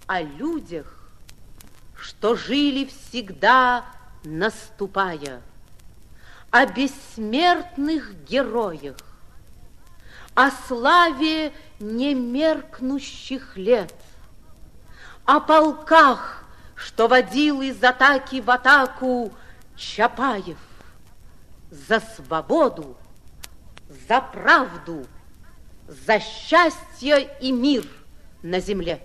о людях, что жили всегда, наступая, о бессмертных героях, о славе немеркнущих лет, о полках, что водил из атаки в атаку Чапаев, за свободу, за правду, за счастье и мир на земле.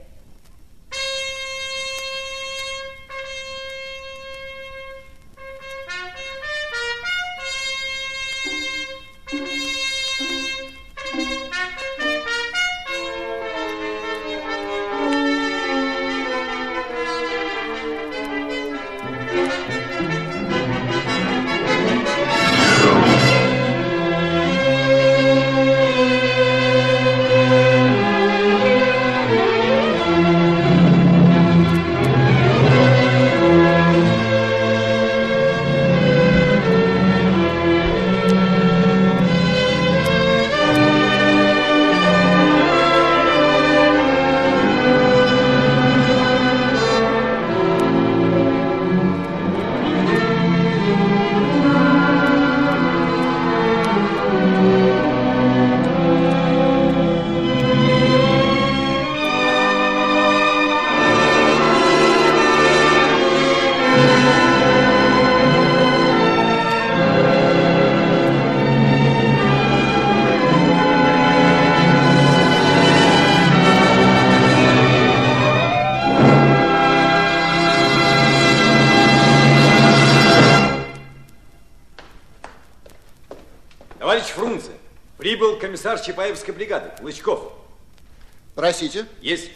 Прибыл комиссар Чапаевской бригады, Клычков. Просите. Есть.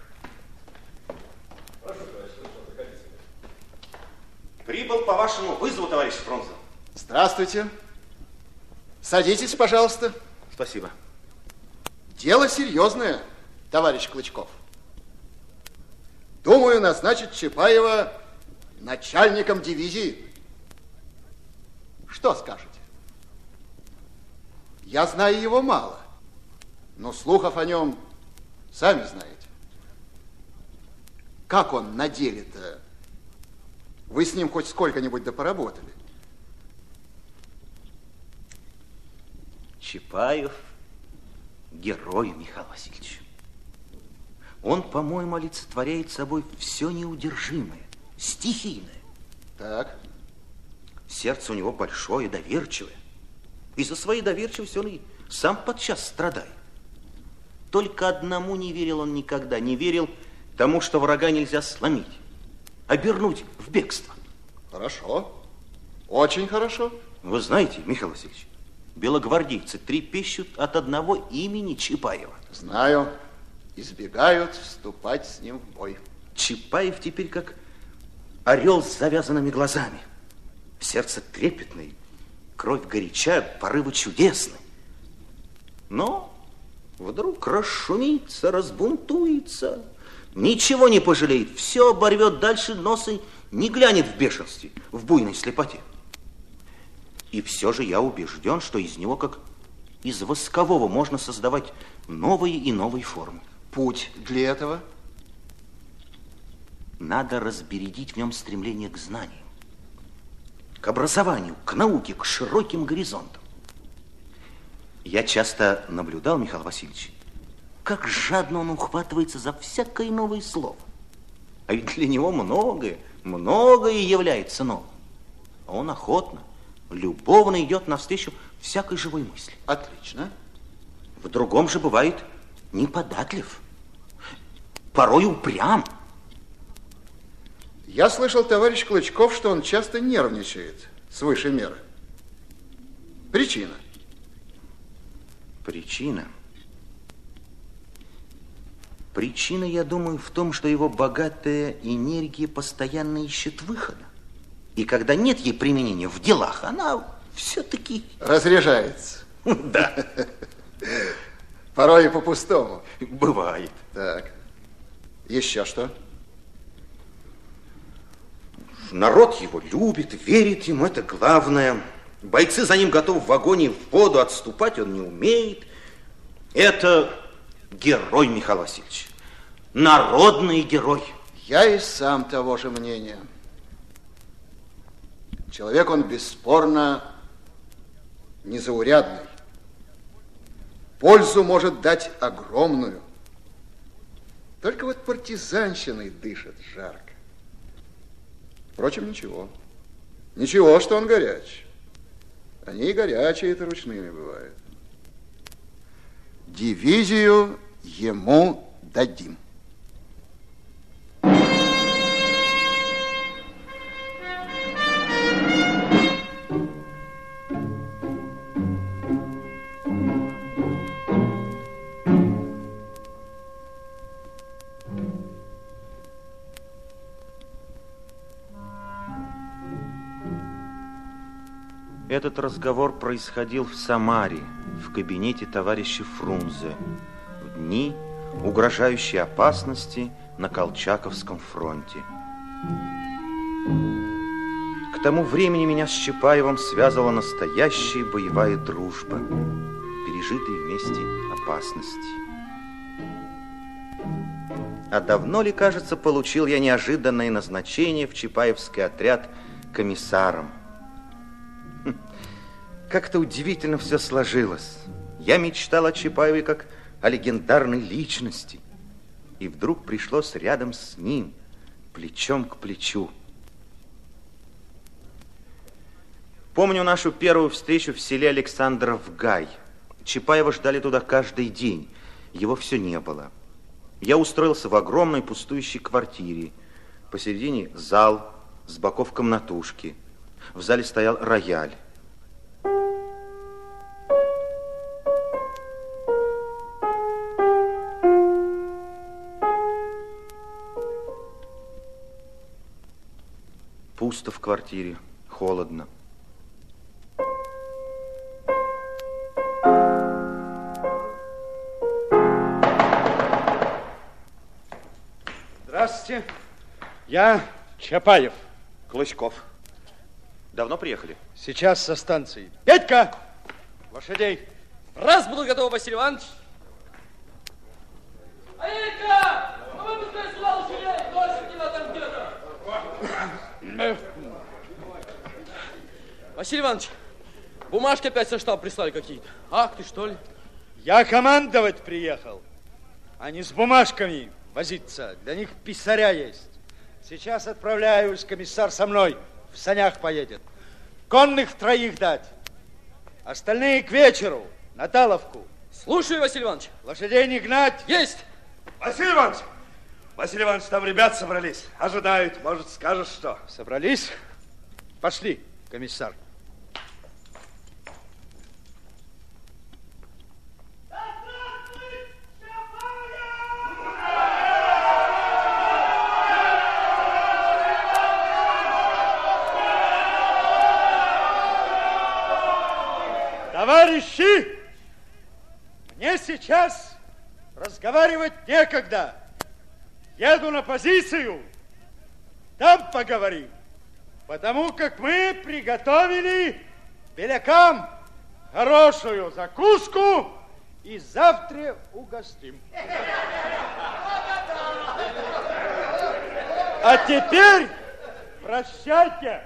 Прибыл по вашему вызову, товарищ Фрунзе. Здравствуйте. Садитесь, пожалуйста. Спасибо. Дело серьезное, товарищ Клычков. Думаю назначить Чапаева начальником дивизии. Что скажете? Я знаю его мало, но слухов о нем сами знаете. Как он на деле-то? Вы с ним хоть сколько-нибудь да поработали? Чапаев герой, Михаил Васильевич. Он, по-моему, олицетворяет собой все неудержимое, стихийное. Так. Сердце у него большое, доверчивое. Из-за своей доверчивости он и сам подчас страдает. Только одному не верил он никогда. Не верил тому, что врага нельзя сломить, обернуть в бегство. Хорошо. Очень хорошо. Вы знаете, Михаил Васильевич, белогвардейцы трепещут от одного имени Чапаева. Знаю. Избегают вступать с ним в бой. Чапаев теперь как орел с завязанными глазами. Сердце трепетное, кровь горяча, порывы чудесны. Но вдруг расшумится, разбунтуется, ничего не пожалеет, все оборвет дальше носа и не глянет в бешенстве, в буйной слепоте. И все же я убежден, что из него, как из воскового, можно создавать новые и новые формы. Путь для этого? Надо разбередить в нем стремление к знаниям, к образованию, к науке, к широким горизонтам. Я часто наблюдал, Михаил Васильевич, как жадно он ухватывается за всякое новое слово. А ведь для него многое является новым. А он охотно, любовно идет навстречу всякой живой мысли. Отлично. В другом же бывает неподатлив, порой упрям. Я слышал, товарищ Клычков, что он часто нервничает свыше меры. Причина? Причина? Причина, я думаю, в том, что его богатая энергия постоянно ищет выхода. И когда нет ей применения в делах, она все-таки... разряжается. Да. Порой и по-пустому. Бывает. Так. Еще что? Народ его любит, верит ему, это главное. Бойцы за ним готовы в вагоне в воду, отступать он не умеет. Это герой, Михаил Васильевич. народный герой. Я и сам того же мнения. Человек он бесспорно незаурядный. Пользу может дать огромную. Только вот партизанщиной дышит жарко. Впрочем, ничего. Ничего, что он горяч. Они и горячие-то ручными бывают. Дивизию ему дадим. Этот разговор происходил в Самаре, в кабинете товарища Фрунзе, в дни угрожающей опасности на Колчаковском фронте. К тому времени меня с Чапаевым связывала настоящая боевая дружба, пережитые вместе опасности. А давно ли, кажется, получил я неожиданное назначение в Чапаевский отряд комиссаром. Как-то удивительно все сложилось. Я мечтал о Чапаеве как о легендарной личности. И вдруг пришлось рядом с ним, плечом к плечу. Помню нашу первую встречу в селе Александров-Гай. Чапаева ждали туда каждый день. Его все не было. Я устроился в огромной пустующей квартире. Посередине зал, с боков комнатушки. В зале стоял рояль. Пусто в квартире, холодно. Здравствуйте. Я Чапаев. Клычков. Давно приехали? Сейчас со станции. Петька! Лошадей. Раз буду готов, Василий Иванович. Айка! Ну вы пускай сюда лошадей! Лошадь там где-то! Василий Иванович, бумажки опять со штаба прислали какие-то. Акты, что ли? Я командовать приехал, а не с бумажками возиться. Для них писаря есть. Сейчас отправляюсь, комиссар со мной. В санях поедет. Конных 3 дать. Остальные к вечеру, на Таловку. Слушаю, Василий Иванович. Лошадей не гнать. Есть! Василий Иванович! Василий Иванович, там ребят собрались. Ожидают. Может, скажешь что? Собрались? Пошли, комиссар. Товарищи, мне сейчас разговаривать некогда. Еду на позицию, там поговорим. Потому как мы приготовили белякам хорошую закуску и завтра угостим. А теперь прощайте.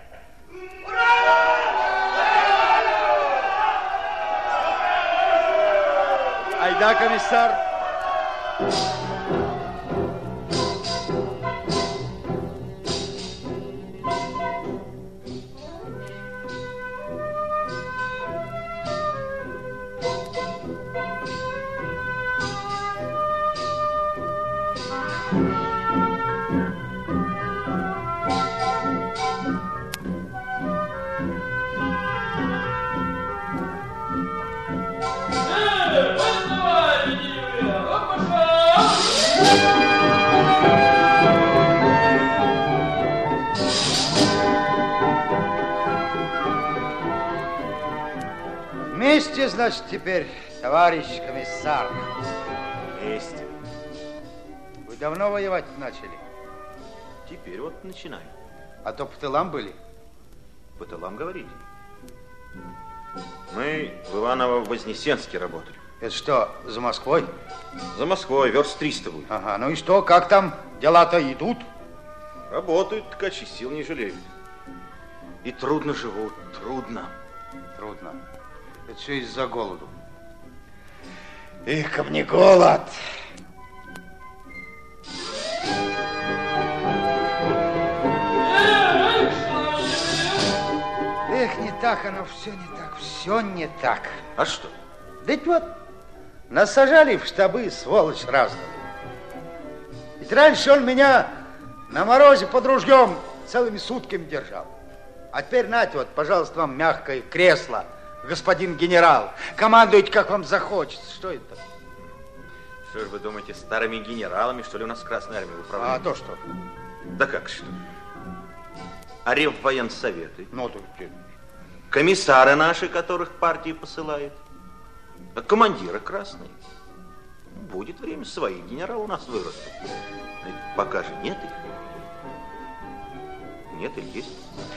Айда, комиссар. Вместе, значит, теперь, товарищ комиссар. Есть. Вы давно воевать начали? Теперь вот начинаем. А то по тылам были? По тылам говорите. Мы в Иваново-Вознесенске работали. Это что, за Москвой? За Москвой, верст 300 будет. Ага, ну и что, как там дела-то идут? Работают ткачи, сил не жалеют. И трудно живут, трудно. Трудно. Это все из-за голоду. Эх, как мне голод! Эх, не так оно, все не так, все не так. А что? Да ведь вот, нас сажали в штабы, сволочь разную. Ведь раньше он меня на морозе под ружьем целыми сутками держал. А теперь, нате, вот, пожалуйста, вам мягкое кресло, господин генерал. Командуйте, как вам захочется. Что это? Что же вы думаете, старыми генералами, что ли, у нас Красная Армия управляет? А то что? Да как что? А реввоенсоветы? Ну, то... Комиссары наши, которых партии посылает. А командиры красные. Будет время, свои генералы у нас вырастут. А пока же нет их. Нет или есть?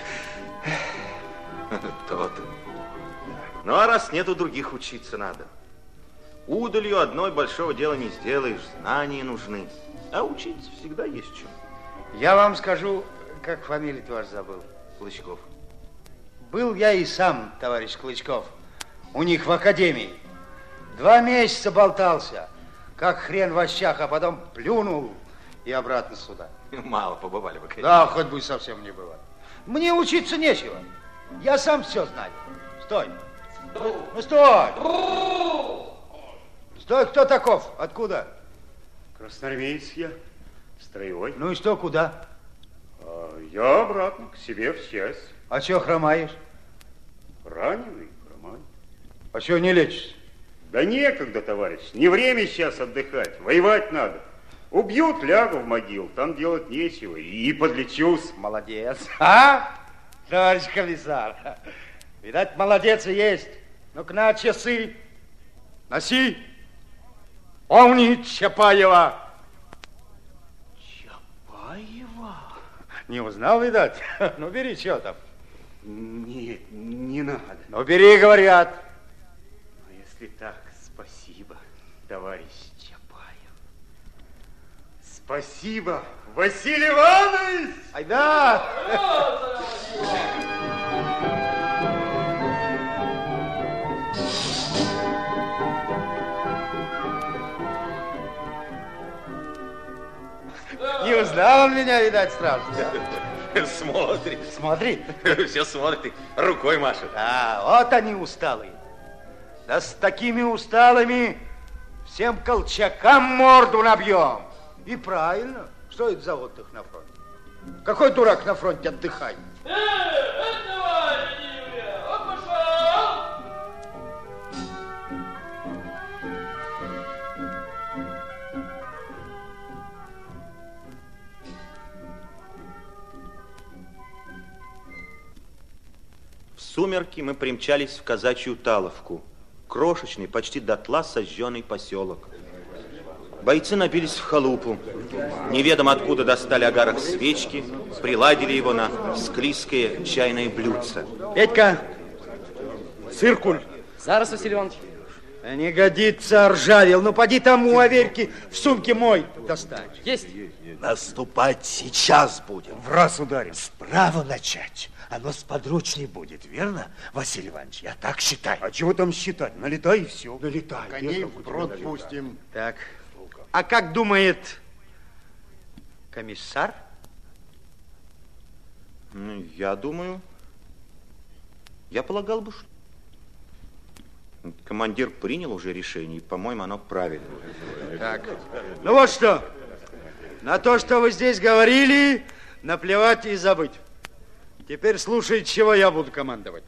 То-то. Ну, а раз нету других, учиться надо. Удалью одной большого дела не сделаешь, знания нужны. А учиться всегда есть чем. Я вам скажу, как фамилию-то ваш забыл. Клычков. Был я и сам, товарищ Клычков, у них в академии. 2 месяца болтался, как хрен в овощах, а потом плюнул и обратно сюда. Мало побывали в академии. Да, хоть бы совсем не было. Мне учиться нечего. Я сам все знаю. Стой. Ну, стой. Стой, кто таков? Откуда? Красноармеец я, строевой. Ну и что, куда? Я обратно, к себе в часть. А чё хромаешь? Раненый, хромай. А чё не лечишься? Да некогда, товарищ, не время сейчас отдыхать, воевать надо. Убьют, лягу в могилу, там делать нечего, и подлечусь. Молодец. А, товарищ комиссар? Видать, молодец и есть. Ну-ка на часы. Носи. Помни Чапаева. Чапаева? Не узнал, видать? Ну, бери, что там? Нет, не надо. Ну, бери, говорят. Ну, если так, спасибо, товарищ Чапаев. Спасибо, Василий Иванович! Айда! Не узнал он меня, видать, сразу. Смотрит. Смотри. Все смотрит, рукой машет. Да, вот они усталые. Да с такими усталыми всем колчакам морду набьем. И правильно. Что это за отдых на фронте? Какой дурак на фронте отдыхает? Давай, Юрия, вот пошел! В сумерки мы примчались в казачью Таловку. Крошечный, почти дотла сожженный поселок. Бойцы набились в халупу. Неведомо откуда достали огарок свечки, приладили его на склизкое чайное блюдце. Петька, циркуль. Зараз, Василий Иванович. Не годится, ржавел. Ну, поди там у Аверьки в сумке мой достань. Есть. Наступать сейчас будем. В раз ударим. Справа начать. Оно сподручней будет, верно, Василий Иванович? Я так считаю. А чего там считать? Налетай и все. Налетай. Коней в брод пустим. Так, а как думает комиссар? Ну, я думаю, я полагал бы, что командир принял уже решение, и, по-моему, оно правильное. Так, ну вот что, на то, что вы здесь говорили, наплевать и забыть. Теперь слушайте, чего я буду командовать.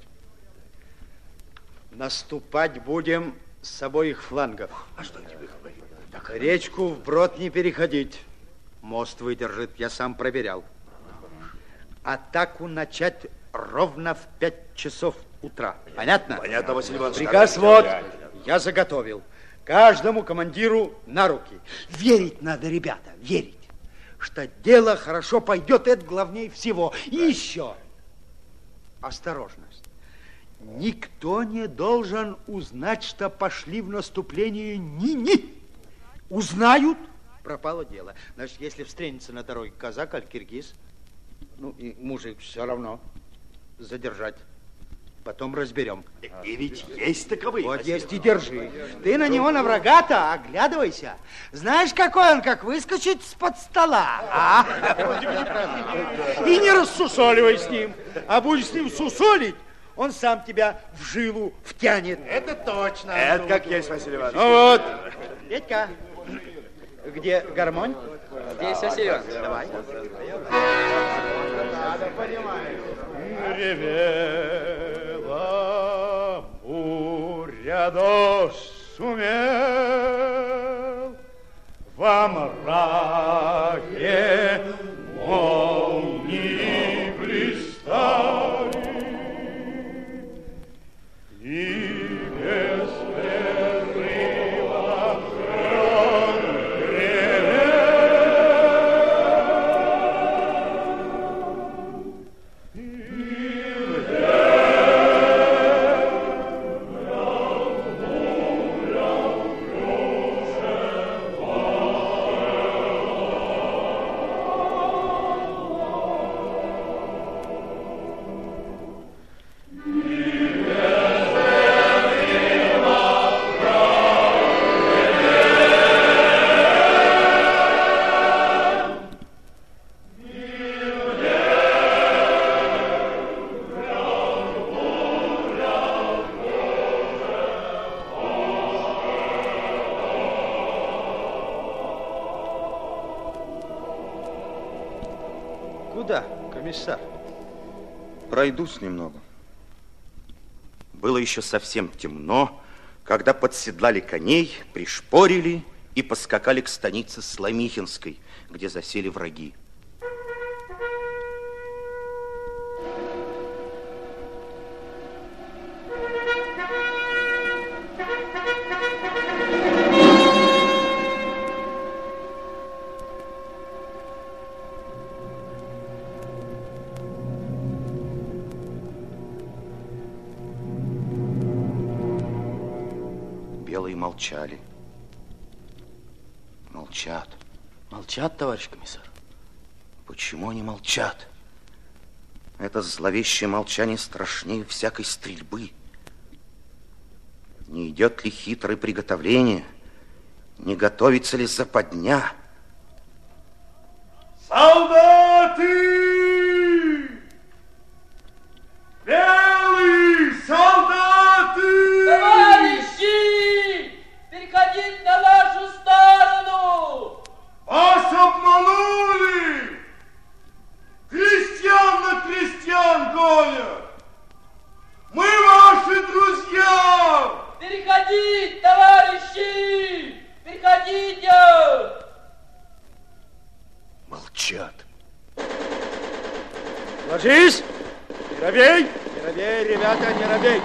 Наступать будем с обоих флангов. А что тебе говорит? Речку вброд не переходить. Мост выдержит, я сам проверял. Атаку начать ровно в 5 часов утра. Понятно? Понятно, Василий Иванович. Приказ вот, я заготовил. Каждому командиру на руки. Верить надо, ребята, верить. Что дело хорошо пойдет, это главнее всего. И еще осторожность. Никто не должен узнать, что пошли в наступление ни-ни. Узнают, пропало дело. Значит, если встретится на дороге казак или киргиз, ну и мужик, все равно задержать. Потом разберем. И ведь есть таковые. Вот есть и держи. Ты на него, на врага-то, оглядывайся. Знаешь, какой он, как выскочит с-под стола, а? И не рассусоливай с ним. А будешь с ним сусолить, он сам тебя в жилу втянет. Это точно. Это как есть, Василий Иванович. Ну вот. Петька, где гармонь? Здесь, Василий Иванович. Давай. Ревела буря, дождь сумел во мраке молнии блистали, и без перерыва гром гремел. Куда, комиссар? Пройдусь немного. Было еще совсем темно, когда подседлали коней, пришпорили и поскакали к станице Сломихинской, где засели враги. Белые молчали. Молчат. Молчат, товарищ комиссар. Почему они молчат? Это зловещее молчание страшнее всякой стрельбы. Не идет ли хитрое приготовление? Не готовится ли западня? Солдаты! Белые солдаты! Товарищи! Переходите на нашу сторону! Вас обманули! Крестьян на крестьян гонят! Мы ваши друзья! Переходите, товарищи! Переходите! Молчат. Ложись! Не робей! Не робей, ребята, не робей!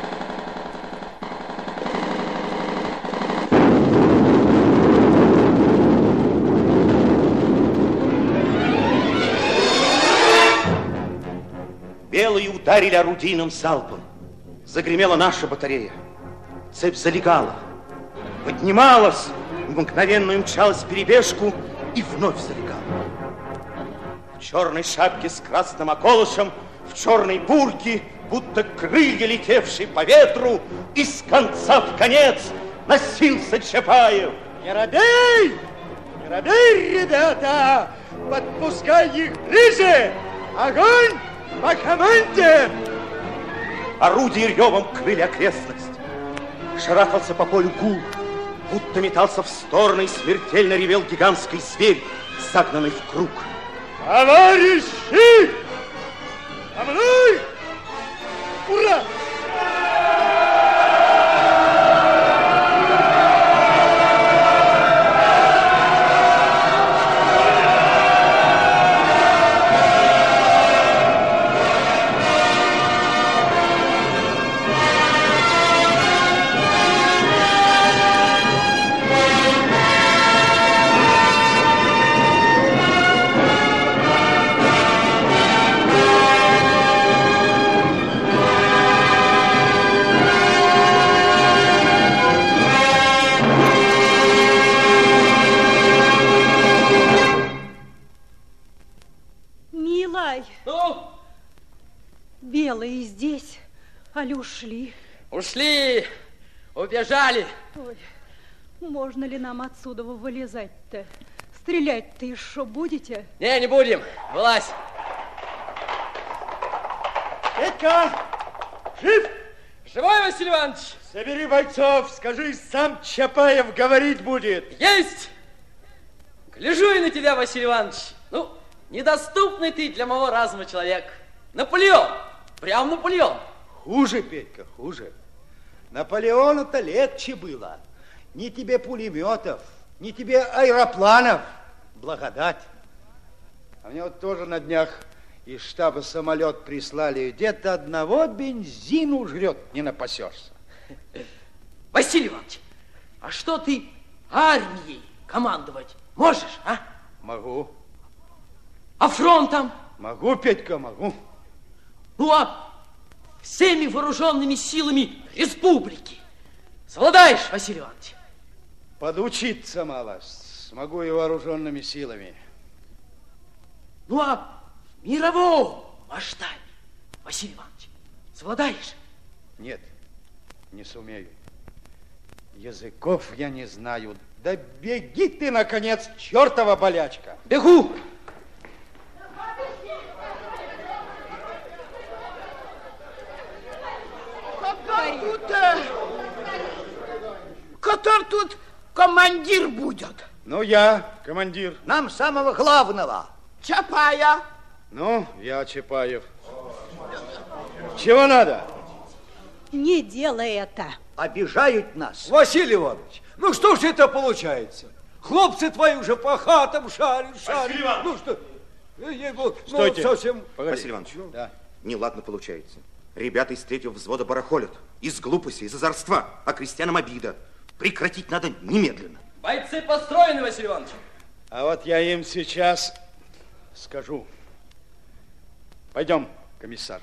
Белые ударили орудийным залпом. Загремела наша батарея. Цепь залегала, поднималась, мгновенно умчалась в перебежку и вновь залегала. В черной шапке с красным околышем, в черной бурке, будто крылья, летевшие по ветру, из конца в конец носился Чапаев. Не робей! Не робей, ребята! Подпускай их ближе! Огонь по команде! Орудия ревом крыли окрестность. Шарахался по полю гул, будто метался в стороны и смертельно ревел гигантский зверь, загнанный в круг. Товарищи! За мной! Ура! Николай. Ну? Белые здесь, али ушли? Ушли, убежали. Ой, можно ли нам отсюда вылезать-то? Стрелять-то еще будете? Не будем. Вылазь. Петька, жив? Живой, Василий Иванович? Собери бойцов, скажи, сам Чапаев говорить будет. Есть! Гляжу и на тебя, Василий Иванович. Ну, недоступный ты для моего разума человек. Наполеон, прям Наполеон. Хуже, Петька, хуже. Наполеону-то легче было. Ни тебе пулеметов, ни тебе аэропланов. Благодать. А мне вот тоже на днях из штаба самолет прислали. Где-то одного бензину жрет, не напасешься. Василий Иванович, а что ты армией командовать можешь, а? Могу. А фронтом? Могу, Петька, могу. Ну, а всеми вооруженными силами республики совладаешь, Василий Иванович? Подучиться мало. Смогу и вооруженными силами. Ну, а в мировом масштабе, Василий Иванович, совладаешь? Нет, не сумею. Языков я не знаю. Да беги ты, наконец, чертова болячка. Бегу. Который тут командир будет? Ну, я командир. Нам самого главного. Чапая. Ну, я Чапаев. Чего надо? Не делай это. Обижают нас. Василий Иванович, ну что ж это получается? Хлопцы твои уже по хатам шарят. Василий Иванович! Ну что? Стойте. Ну, совсем... Василий Иванович, да. Неладно получается. Ребята из третьего взвода барахолят. Из глупости, из озорства. А крестьянам обида. Прекратить надо немедленно. Бойцы построены, Василий Иванович. А вот я им сейчас скажу. Пойдем, комиссар.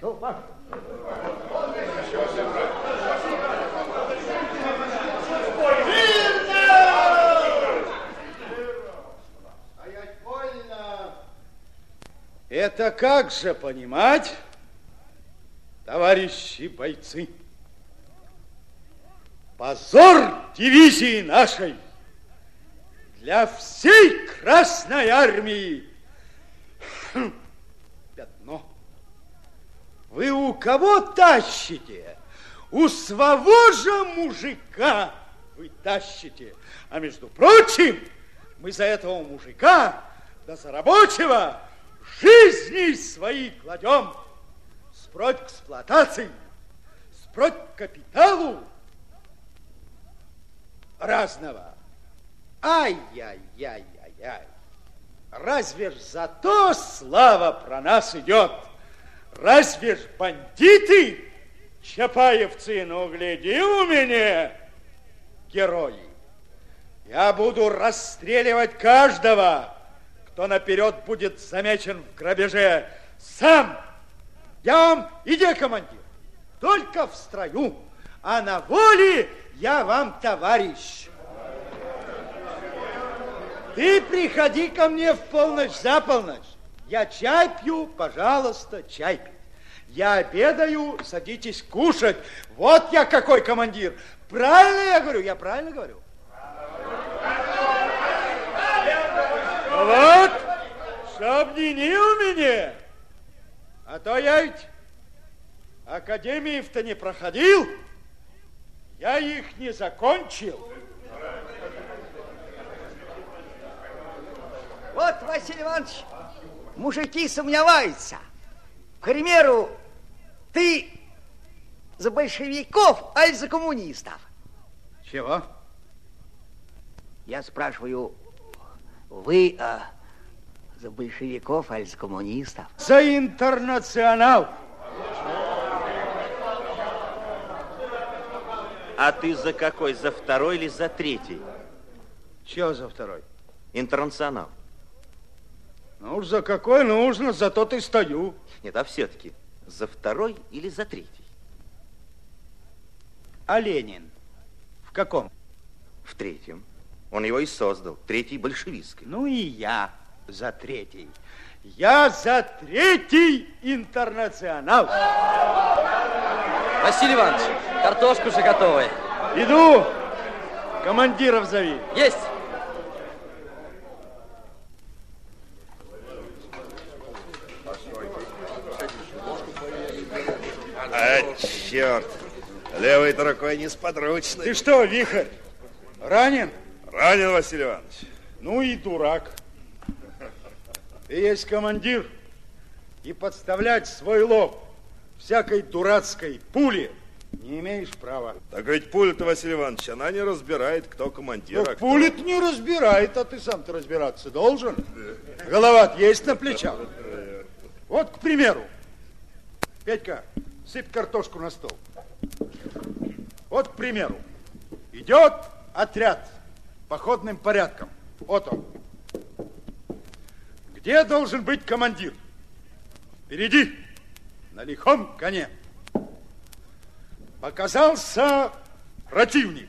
Это как же понимать, товарищи бойцы? Позор дивизии нашей для всей Красной Армии. Пятно. Вы у кого тащите? У своего же мужика вы тащите. А между прочим, мы за этого мужика, да за рабочего, жизни свои кладем. Спроть к эксплуатации, спроть к капиталу разного. Ай-яй-яй-яй-яй. Разве ж за то слава про нас идет? Разве ж бандиты, чапаевцы, ну гляди у меня, герои. Я буду расстреливать каждого, кто наперед будет замечен в грабеже. Сам. Я вам, иди, командир, только в строю, а на воле я вам товарищ. Ты приходи ко мне в полночь, за полночь. Я чай пью, пожалуйста, чай пить. Я обедаю, садитесь кушать. Вот я какой командир. Правильно я говорю? Я правильно говорю? Вот, чтоб не у меня. А то я ведь академиев-то не проходил. Я их не закончил. Вот, Василий Иванович, мужики сомневаются. К примеру, ты за большевиков, аль за коммунистов? Чего? Я спрашиваю, вы за большевиков, аль за коммунистов? За интернационал. А ты за какой? За второй или за третий? Чего за второй? Интернационал. Ну уж за какой нужно, за тот и стою. Нет, а все-таки за второй или за третий? А Ленин в каком? В третьем. Он его и создал. Третий большевистский. Ну и я за третий. Я за третий интернационал. Василий Иванович, картошка уже готовая. Иду. Командиров зови. Есть. А, черт. Левой-то рукой несподручный. Ты что, Вихрь, ранен? Ранен, Василий Иванович. Ну и дурак. Ты есть командир, и подставлять свой лоб всякой дурацкой пуле не имеешь права. Так ведь пуля-то, Василий Иванович, она не разбирает, кто командир, Ну, а кто... пуля-то не разбирает, а ты сам-то разбираться должен. Голова есть на плечах. Вот, к примеру, Петька, сыпь картошку на стол. Вот, к примеру, идет отряд походным порядком. Вот он. Где должен быть командир? Впереди, на лихом коне. Показался противник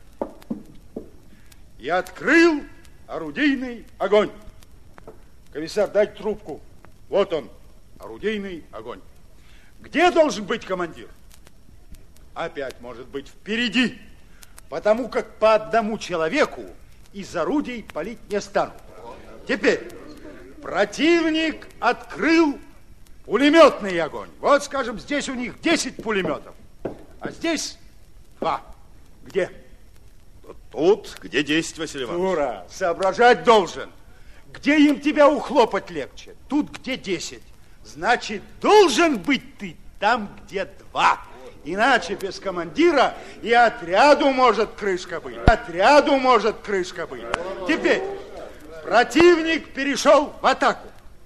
и открыл орудийный огонь. Комиссар, дай трубку. Вот он, орудийный огонь. Где должен быть командир? Опять может быть впереди, потому как по одному человеку из орудий палить не станут. Теперь противник открыл пулеметный огонь. Вот, скажем, здесь у них 10 пулеметов, а здесь 2. Где? Тут, где 10, Василий Иванович. Дура, соображать должен. Где им тебя ухлопать легче? Тут, где 10. Значит, должен быть ты там, где 2. Иначе без командира и отряду может крышка быть. Отряду может крышка быть. Теперь противник перешел в атаку.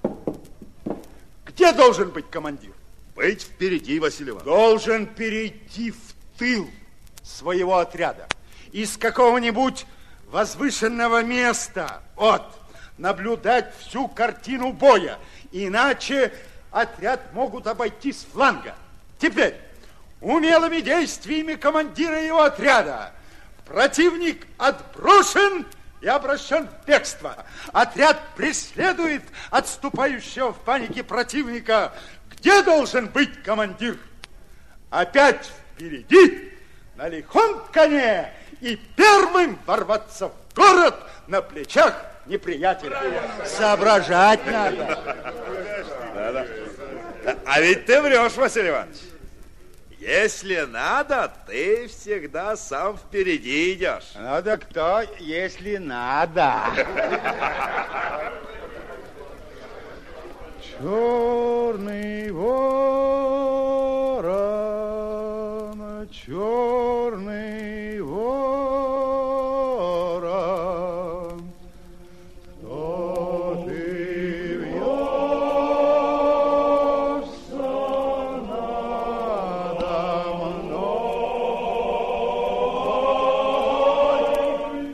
Где должен быть командир? Быть впереди, Василий Иванович. Должен перейти в тыл своего отряда. Из какого-нибудь возвышенного места. Вот. Наблюдать всю картину боя. Иначе отряд могут обойти с фланга. Теперь умелыми действиями командира его отряда противник отброшен и обращен в бегство. Отряд преследует отступающего в панике противника. Где должен быть командир? Опять впереди, на лихом коне, и первым ворваться в город на плечах неприятеля. Соображать надо. Да-да. А ведь ты врешь, Василий Иванович. Если надо, ты всегда сам впереди идешь. Надо кто, если надо. Черный ворон, черный ворон, что ты вьешься надо мной,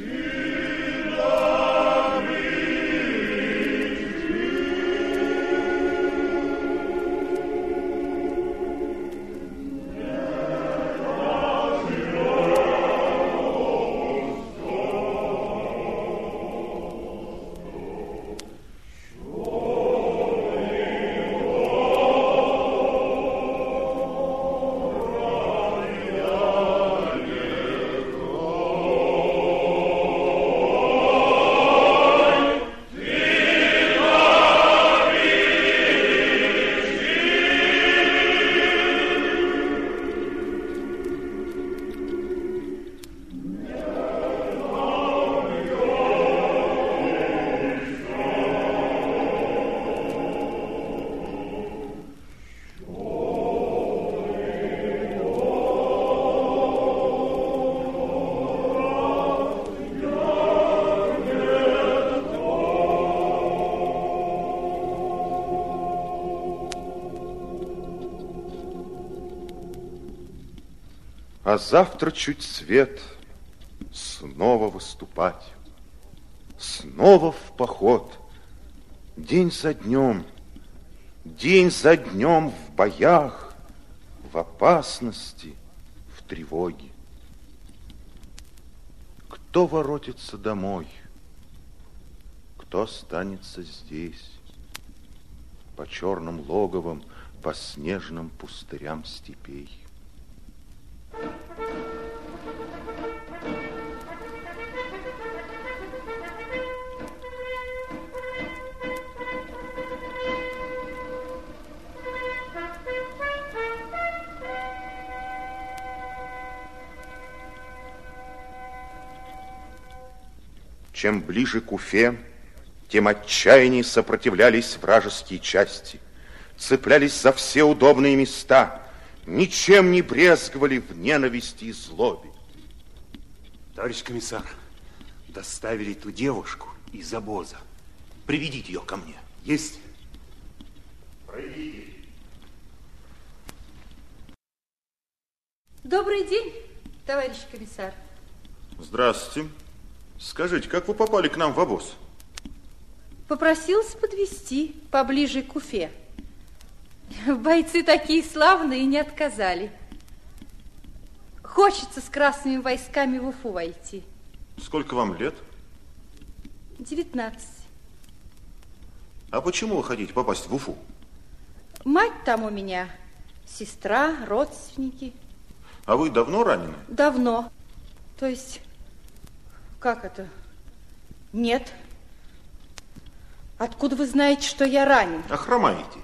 А завтра чуть свет, снова выступать, снова в поход, день за днем в боях, в опасности, в тревоге. Кто воротится домой, что останется здесь, по черным логовам, по снежным пустырям степей. Чем ближе к Уфе, тем отчаяннее сопротивлялись вражеские части, цеплялись за все удобные места, ничем не брезговали в ненависти и злобе. Товарищ комиссар, доставили ту девушку из обоза. Приведите ее ко мне. Есть. Пройдите. Добрый день, товарищ комиссар. Здравствуйте. Скажите, как вы попали к нам в обоз? Попросился подвезти поближе к Уфе. Бойцы такие славные, не отказали. Хочется с красными войсками в Уфу войти. Сколько вам лет? 19. А почему вы хотите попасть в Уфу? Мать там у меня, сестра, родственники. А вы давно ранены? Давно. То есть, как это? Нет. Откуда вы знаете, что я ранен? А хромаете?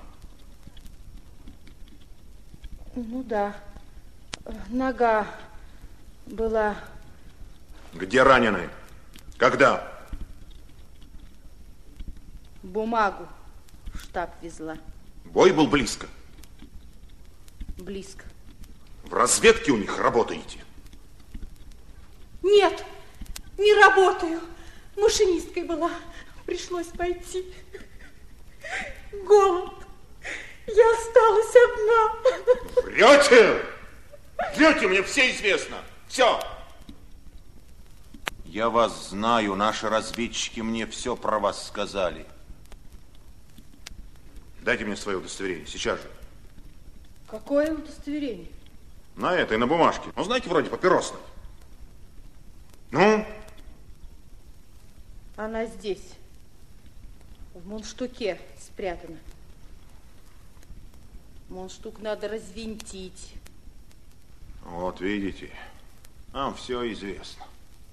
Ну да. Нога была... Где ранены? Когда? Бумагу в штаб везла. Бой был близко? Близко. В разведке у них работаете? Нет, не работаю. Машинисткой была. Пришлось пойти. Голод. Я осталась одна. Врете! Врете, мне все известно. Все. Я вас знаю, наши разведчики мне все про вас сказали. Дайте мне свое удостоверение, сейчас же. Какое удостоверение? На этой, на бумажке. Ну, знаете, вроде папиросной. Ну? Она здесь, в мундштуке спрятана. Мундштук надо развинтить. Вот, видите, нам все известно.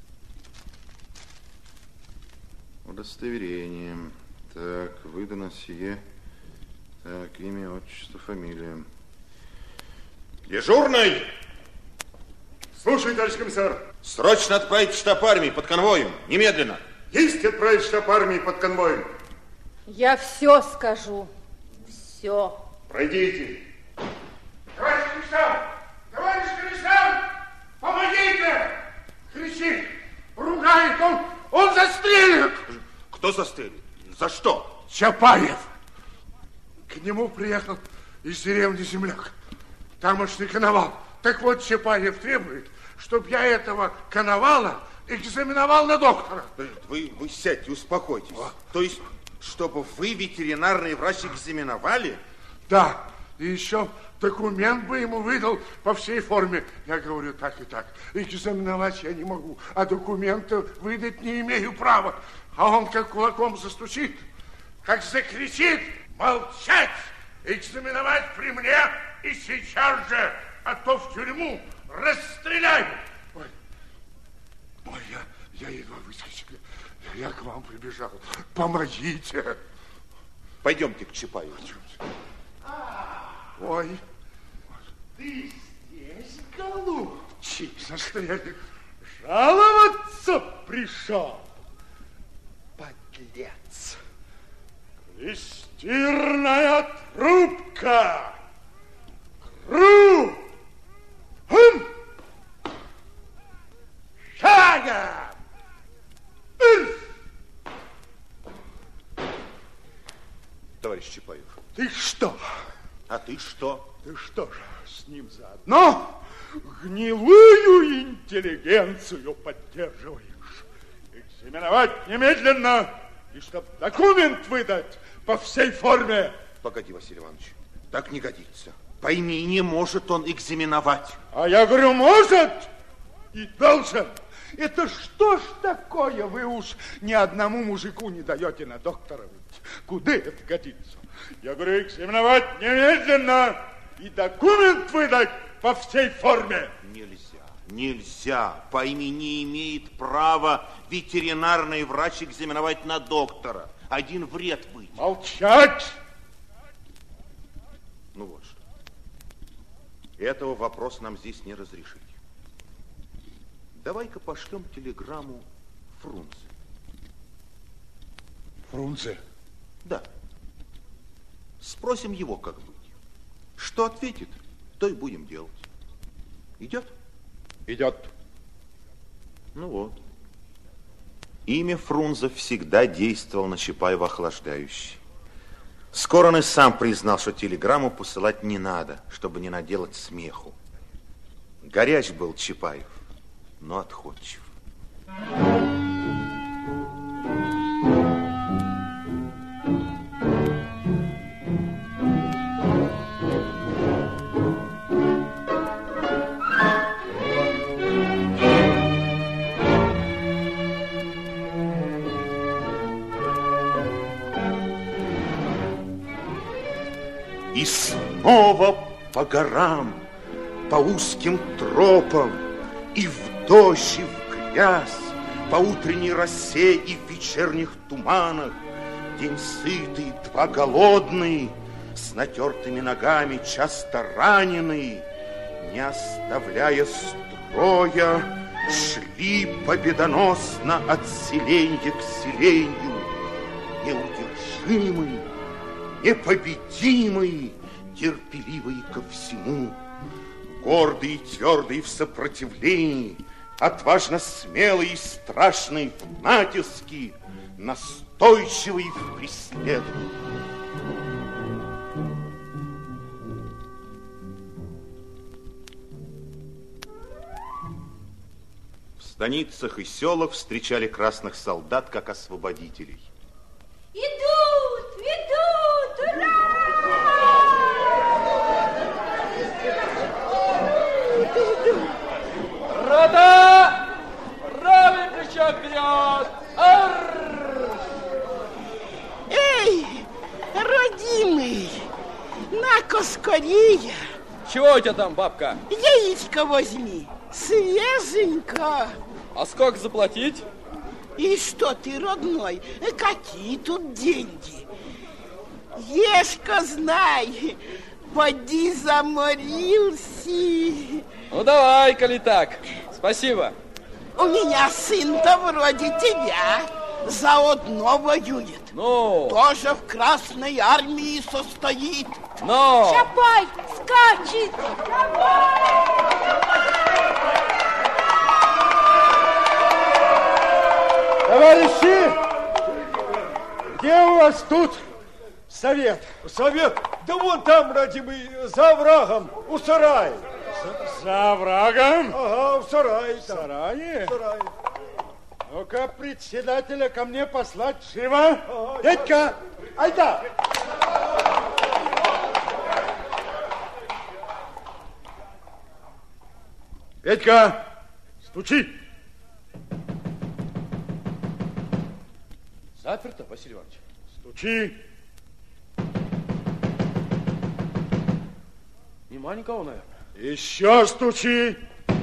Удостоверение. Так, выдано сие. Так, имя, отчество, фамилия. Дежурный! Слушай, товарищ комиссар. Срочно отправить в штаб армии под конвоем. Немедленно. Есть отправить в штаб армии под конвоем. Я все скажу. Все. Пройдите. Товарищ комиссар! Товарищ комиссар! Помогите! Кричит, ругает, он застрелит! Кто застрелит? За что? Чапаев. К нему приехал из деревни земляк. Тамошний коновал. Так вот, Чапаев требует, чтобы я этого коновала экзаменовал на доктора. Вы сядьте, успокойтесь. То есть, чтобы вы, ветеринарный врач, экзаменовали? Да. И еще документ бы ему выдал по всей форме. Я говорю, так и так. Экзаменовать я не могу, а документы выдать не имею права. А он как кулаком застучит, как закричит: молчать, экзаменовать при мне и сейчас же, а то в тюрьму расстреляют. Ой, я едва выскочил. Я к вам прибежал. Помогите. Пойдемте к Чапаеву. Ой, ты здесь, голубчик? Застрелил. Жаловаться пришел. Подлец. Крестирная трубка. Шагом. Товарищ Чапаев. Ты что? А ты что? Ты что же, с ним заодно гнилую интеллигенцию поддерживаешь? Экзаменовать немедленно, и чтоб документ выдать по всей форме. Погоди, Василий Иванович, так не годится. Пойми, не может он экзаменовать. А я говорю, может и должен. Это что ж такое? Вы уж ни одному мужику не даете на доктора выйти. Куда это годится? Я говорю, экзаменовать немедленно и документ выдать по всей форме. Нельзя. Пойми, не имеет права ветеринарный врач экзаменовать на доктора. Один вред выйдет. Молчать! Ну вот что. Этого вопроса нам здесь не разрешить. Давай-ка пошлем телеграмму Фрунзе. Фрунзе? Да. Спросим его, как быть. Что ответит, то и будем делать. Идет? Идет. Ну вот. Имя Фрунзе всегда действовало на Чапаева охлаждающе. Скоро он и сам признал, что телеграмму посылать не надо, чтобы не наделать смеху. Горяч был Чапаев, но отходчив. И снова по горам, по узким тропам, и в дождь, и в грязь, по утренней росе и в вечерних туманах, день сытый, два голодный, с натертыми ногами, часто раненый, не оставляя строя, шли победоносно от селенья к селенью, неудержимый, непобедимый, терпеливый ко всему, гордый и твердый в сопротивлении, отважно смелый и страшный в натиске, настойчивый в преследовании. В станицах и селах встречали красных солдат как освободителей. Идут, идут, ура! Рота! Правый плечо вперед! Арр! Эй, родимый, на-ка скорее. Чего у тебя там, бабка? Яичко возьми, свеженько. А сколько заплатить? И что ты, родной, какие тут деньги? Ешь-ка, знай, поди заморился. Ну, давай, коли так. Спасибо. У меня сын-то вроде тебя заодно воюет. Ну? Тоже в Красной армии состоит. Но? Чапай, скачет! Товарищи, где у вас тут совет? Совет? Да вон там, родимый, за оврагом, у сарая. За оврагом? Ага, в сарае. В сарае? В сарае. Ну-ка, председателя ко мне послать живо. Ага, Дядька, айда! Петька, стучи. Заперто, Василий Иванович. Стучи. Нема никого, наверное. Еще стучи.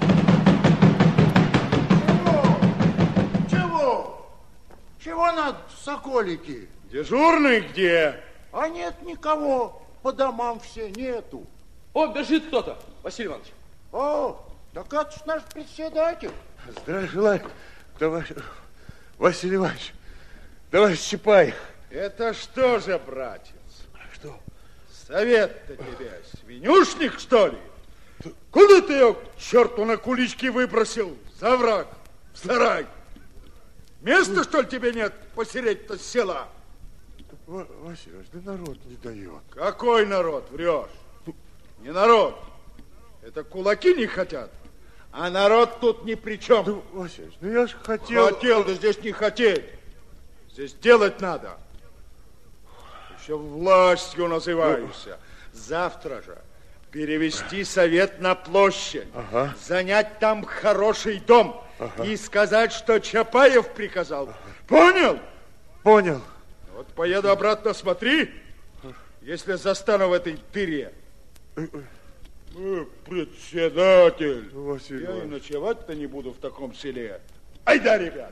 Чего? Чего надо, соколики? Дежурный где? А нет никого. По домам все нету. О, бежит кто-то, Василий Иванович. О, так это ж наш председатель. Здравия желаю, товарищ Василий Иванович. Товарищ Чапаев. Это что же, братец? Что? Совет-то тебе, свинюшник, что ли? Куда ты ее к черту на кулички выбросил? За враг, в сарай. Места, что ли, тебе нет посереть-то села? Василий Иванович, да народ не дает. Какой народ? Врешь. Не народ. Это кулаки не хотят. А народ тут ни при чем. Да, Василий Иванович, ну я же хотел... Хотел, да здесь не хотеть. Здесь делать надо. Еще властью называешься. Завтра же Перевести совет на площадь, занять там хороший дом и сказать, что Чапаев приказал. Понял? Понял. Вот поеду обратно, смотри, если застану в этой дыре. Председатель, я и ночевать-то не буду в таком селе. Айда, ребята!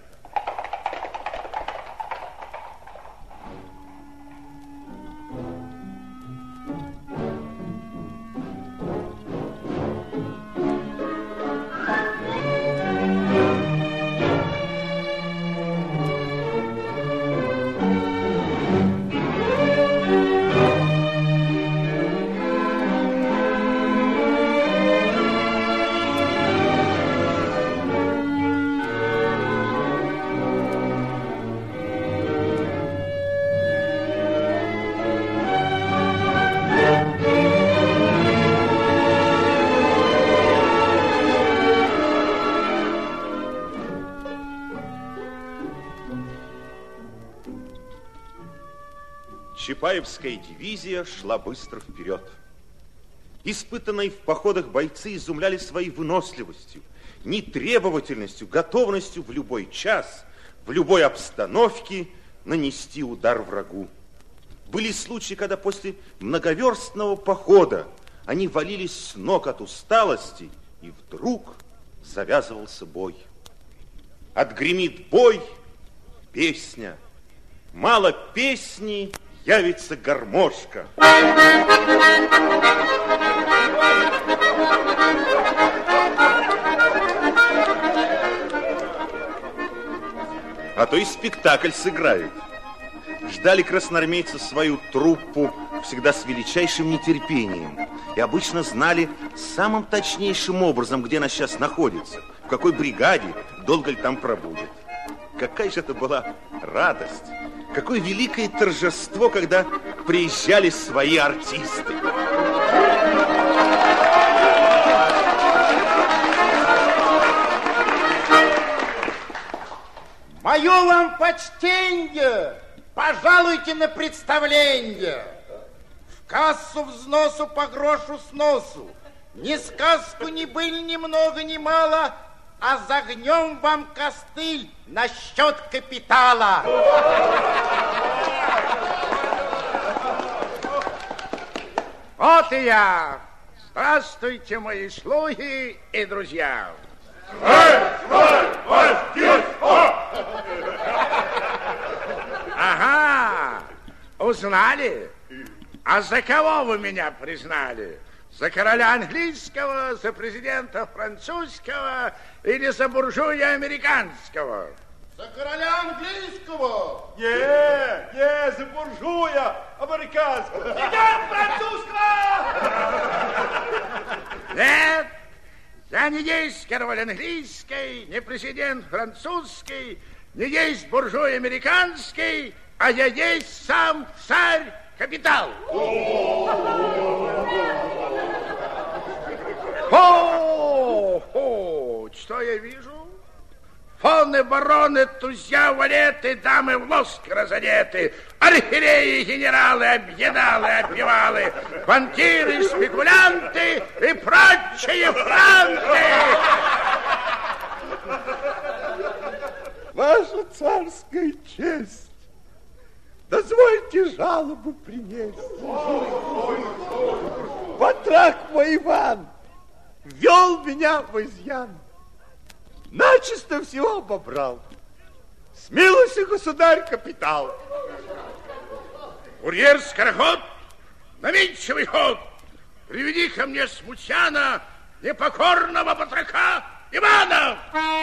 Чапаевская дивизия шла быстро вперед. Испытанные в походах бойцы изумляли своей выносливостью, нетребовательностью, готовностью в любой час, в любой обстановке нанести удар врагу. Были случаи, когда после многоверстного похода они валились с ног от усталости, и вдруг завязывался бой. Отгремит бой, песня. Мало песни, явится гармошка. А то и спектакль сыграют. Ждали красноармейцы свою труппу всегда с величайшим нетерпением. И обычно знали самым точнейшим образом, где она сейчас находится, в какой бригаде, долго ли там пробудет. Какая же это была радость, какое великое торжество, когда приезжали свои артисты. Мое вам почтенье! Пожалуйте на представление! В кассу взносу по грошу сносу. Ни сказку, ни быль, ни много, ни мало, а загнем вам костыль на счет капитала. Вот и я. Здравствуйте, мои слуги и друзья. Ага, узнали? А за кого вы меня признали? За короля английского, за президента французского или за буржуя американского? За короля английского! Не, за буржуя американского! Президент французского! Нет, я не есть король английский, не президент французский, не есть буржуй американский, а я есть сам царь капитал. О, что я вижу? Фоны, бароны, тузья, валеты, дамы в лоск разодеты, архиереи, генералы, объедалы, отпевалы, банкиры, спекулянты и прочие франты. Ваша царская честь, дозвольте жалобу принести. Батрак мой Иван ввел меня в изъян, начисто всего обобрал. Смилуйся, государь, капитал. Курьер скороход, наменчивый ход, приведи ко мне смутьяна, непокорного батрака Ивана.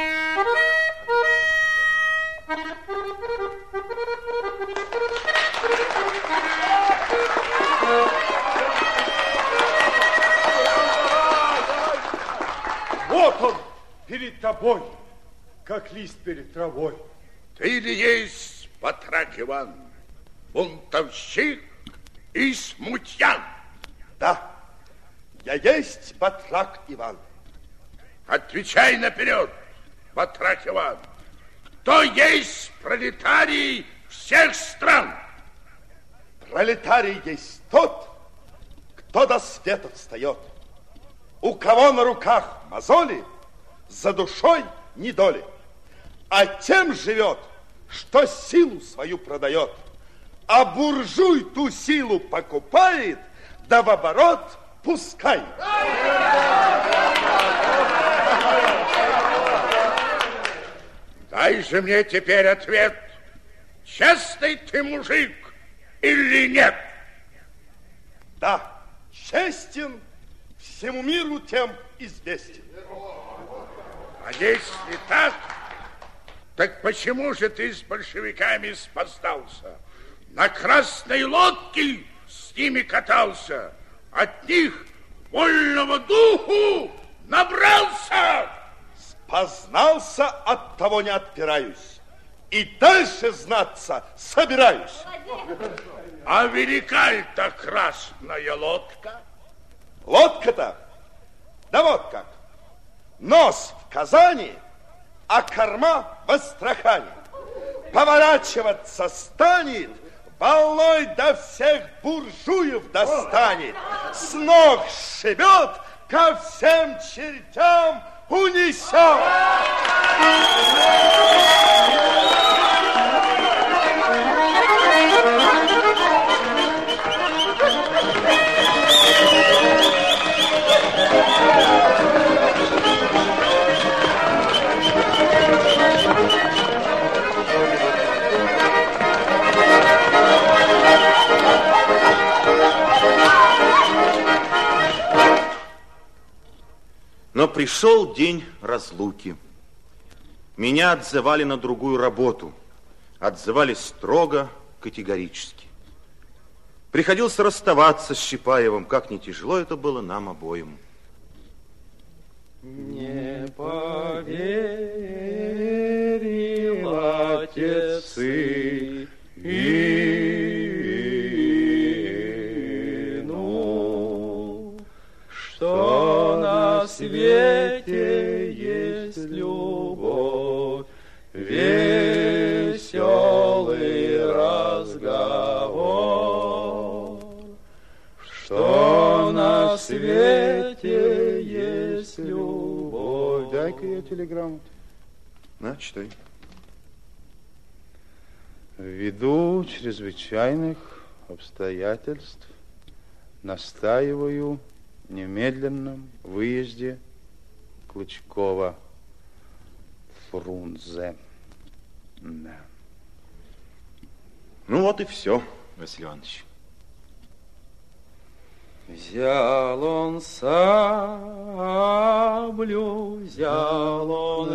Вот он перед тобой, как лист перед травой. Ты ли есть батрак Иван, бунтовщик и смутьян? Да, я есть батрак Иван. Отвечай наперед, батрак Иван. Кто есть пролетарий всех стран? Пролетарий есть тот, то до света встает. У кого на руках мозоли, за душой недоли, а тем живет, что силу свою продает. А буржуй ту силу покупает, да в оборот пускай. Дай же мне теперь ответ, честный ты мужик или нет? Да, честен, всему миру тем известен. А если так почему же ты с большевиками споздался? На красной лодке с ними катался, от них вольного духу набрался. Познался, от того не отпираюсь. И дальше знаться собираюсь. А велика ли-то красная лодка? Лодка-то? Да вот как. Нос в Казани, а корма в Астрахани. Поворачиваться станет, волной до всех буржуев достанет. С ног сшибет, ко всем чертям унесет. Но пришел день разлуки. Меня отзывали на другую работу. Отзывали строго, категорически. Приходилось расставаться с Щипаевым. Как не тяжело это было нам обоим. Не поверил отец сыну, что на свете есть любовь, веселый разговор, что на свете есть любовь. Дай-ка я телеграмму. На, читай. Ввиду чрезвычайных обстоятельств настаиваю немедленном выезде Клычкова Фрунзе. Да. Ну вот и все, Василий Иванович. Взял он саблю, взял он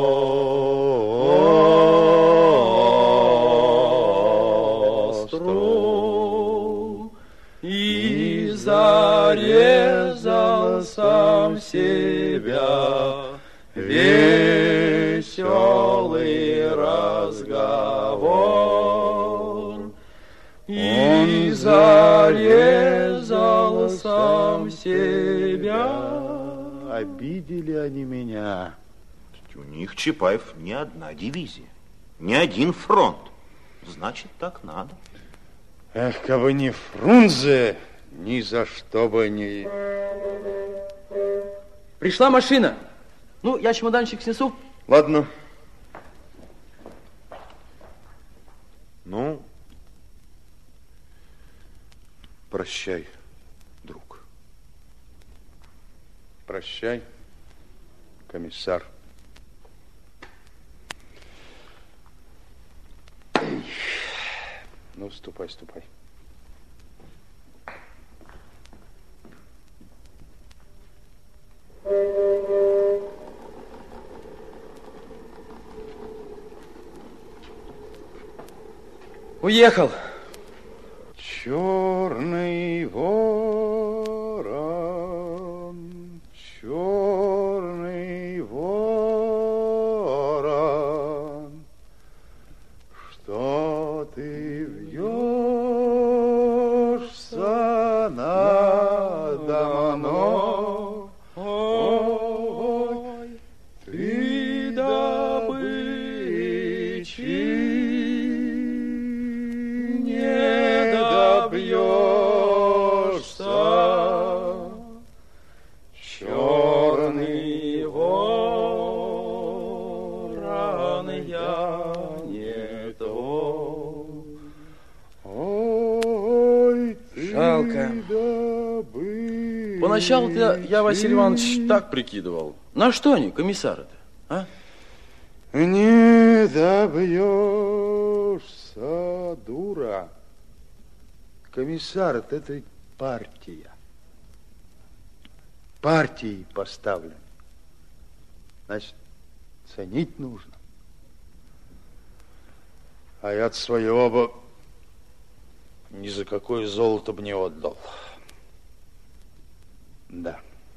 остру и зарезал сам себя. Веселый разговор и зарезал сам себя. Обидели они меня. У них, Чапаев, не одна дивизия, не один фронт. Значит, так надо. Эх, кабы не Фрунзе, ни за что бы не... Пришла машина. Ну, я чемоданчик снесу. Ладно. Ну, прощай, друг. Прощай, комиссар. Ну, ступай, ступай. Уехал. Черный ворон, черный ворон, что ты вьешься надо мной, ой, ты добычи не добьешь. Жалко. Поначалу-то я, Василий Иванович, так прикидывал. На что они, комиссары-то, а? Не добьешься, дура. Комиссар, это партия. Партией поставлен. Значит, ценить нужно. А я-то своего бы ни за какое золото бы не отдал. Да.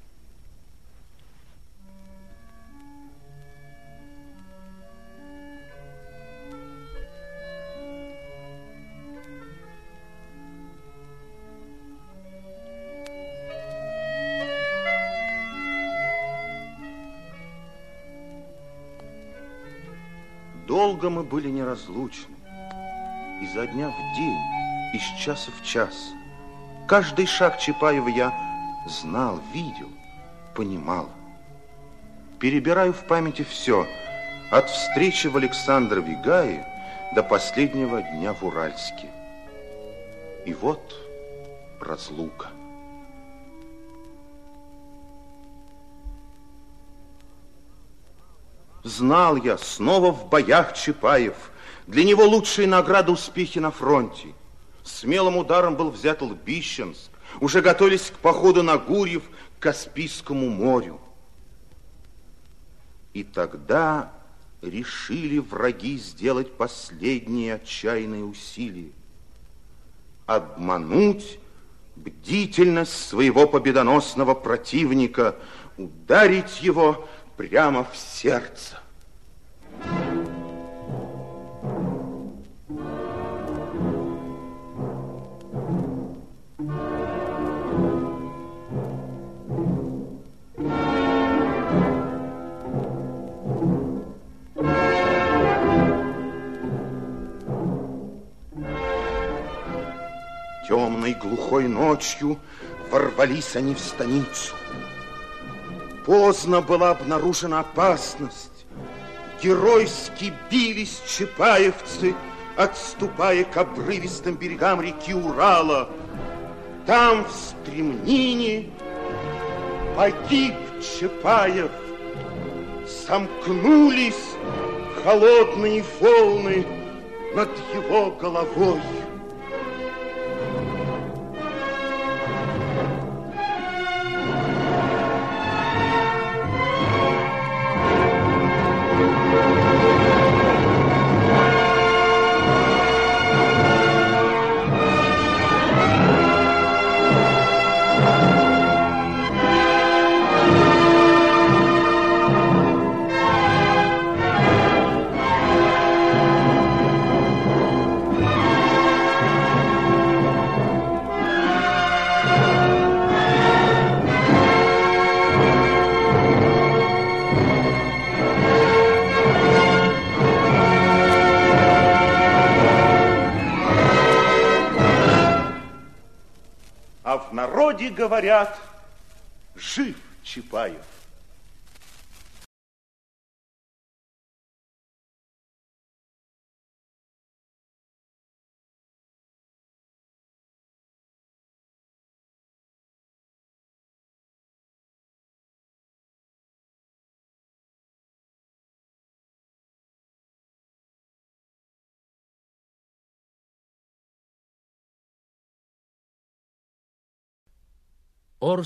Долго мы были неразлучны, изо дня в день, из часа в час. Каждый шаг Чапаева я знал, видел, понимал. Перебираю в памяти все, от встречи в Александрове Гае до последнего дня в Уральске. И вот разлука. Знал я, снова в боях Чапаев. Для него лучшие награды успехи на фронте. Смелым ударом был взят Лбищенск. Уже готовились к походу на Гурьев, к Каспийскому морю. И тогда решили враги сделать последние отчаянные усилия. Обмануть бдительность своего победоносного противника, ударить его прямо в сердце. Темной глухой ночью ворвались они в станицу. Поздно была обнаружена опасность. Геройски бились чапаевцы, отступая к обрывистым берегам реки Урала. Там, в стремнине, погиб Чапаев. Сомкнулись холодные волны над его головой. А в народе говорят, жив Чапаев.